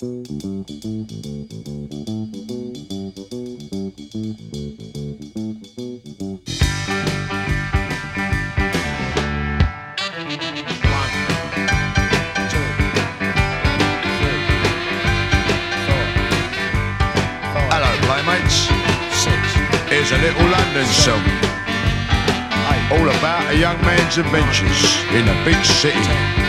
Hello, playmates. Here's a little London song, all about a young man's adventures in a big city.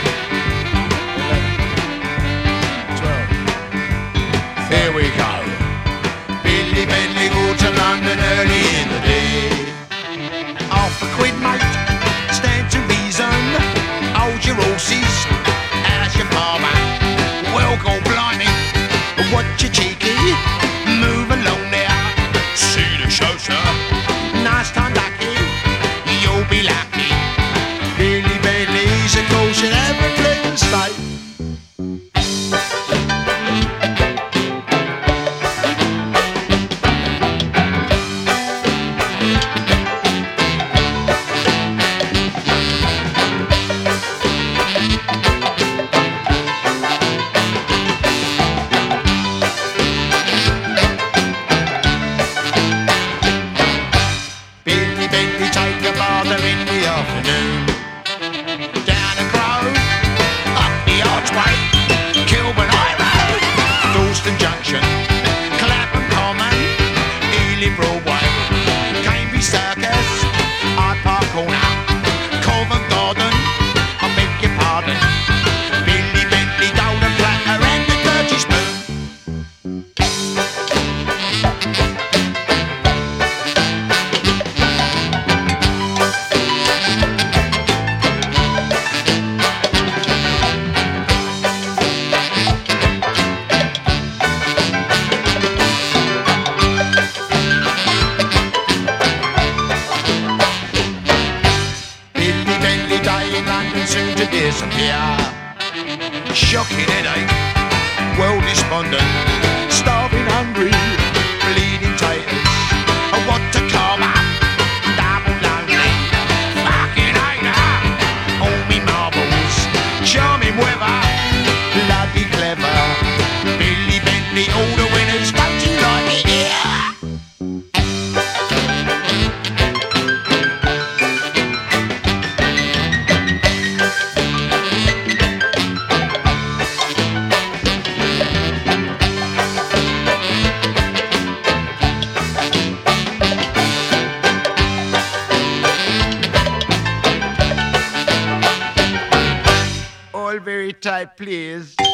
Here we go. Billy Bentley go to London early in the day. Half a quid, mate, stand to reason. Hold your horses, how's your farmer? Well, go blimey, what you cheeky? Move along there. See the show, sir. Nice time, lucky, you'll be lucky. Billy Bentley's a coach in every flippin' state. Take a bother in the afternoon. Down the Grove, up the Archway, Kilburn High Road, Dalston Junction, Clapham Common, Ealing Broadway, Cambridge Circus, Hyde Park Corner, Covent Garden, I beg your pardon, Billy Bentley, Golden Platter and the Dirty Spoon. Day in London soon to disappear. Shocking headache, well despondent, starving hungry, bleeding taters. What to come up, double lonely, fucking hater. All me marbles, charming weather, bloody clever. Billy Bentley, all the winners, don't you like it here? All very tight, please.